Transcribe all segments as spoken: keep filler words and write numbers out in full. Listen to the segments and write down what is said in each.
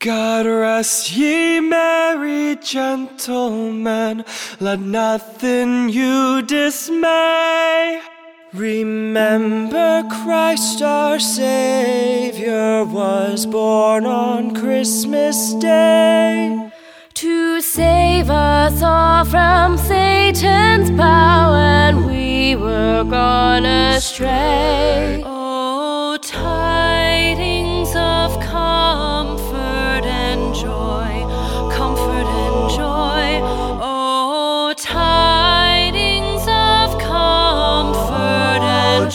God rest ye merry gentlemen, let nothing you dismay. Remember Christ our Savior was born on Christmas Day, to save us all from Satan's power when we were gone astray. Oh, tidings of comfort and joy, comfort and joy. Oh, tidings of comfort and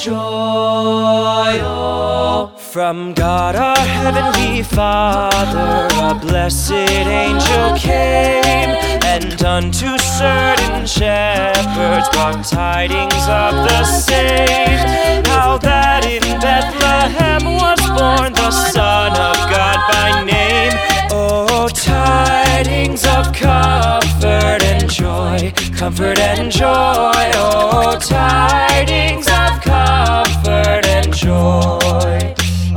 joy. Oh, from God our heavenly Father, a blessed angel came, and unto certain shepherds brought tidings of the same, how that in Bethlehem was born the Son of God by name. Oh, tidings of comfort and joy, comfort and joy. Oh, tidings of comfort and joy.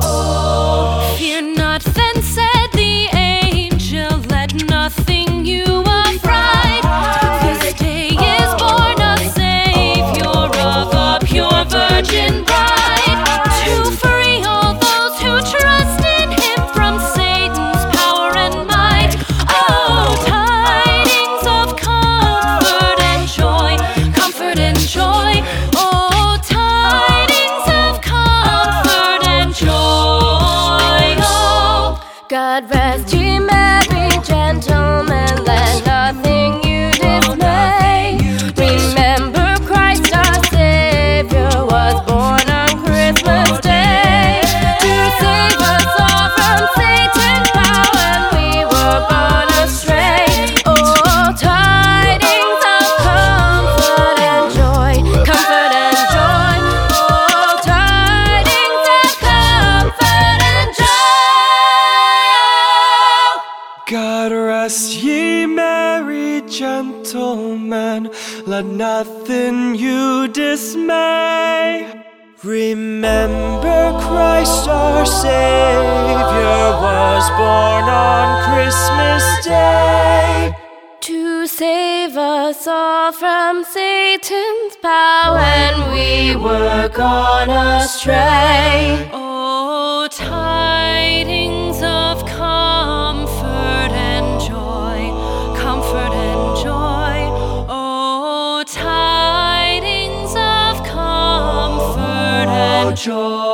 Oh, fear not, then said the angel, let nothing you affright. This day is born a Savior of a pure virgin bride, to free all those who trust in Him from Satan's power and might. Oh, tidings of comfort and joy, comfort and joy. Oh, tidings of comfort and joy. Oh, God rest ye merry gentlemen, let nothing you dismay. Remember Christ our Savior was born on Christmas Day, to save us all from Satan's power when we were gone astray. Oh, tidings of comfort and joy, comfort and joy. Oh, tidings of comfort and joy. God rest ye merry gentlemen, let nothing you dismay. Remember Christ our Savior was born on Christmas Day, to save us all from Satan's power when we were gone astray. Oh, tidings of comfort and joy, comfort and joy. Oh, tidings of comfort and joy.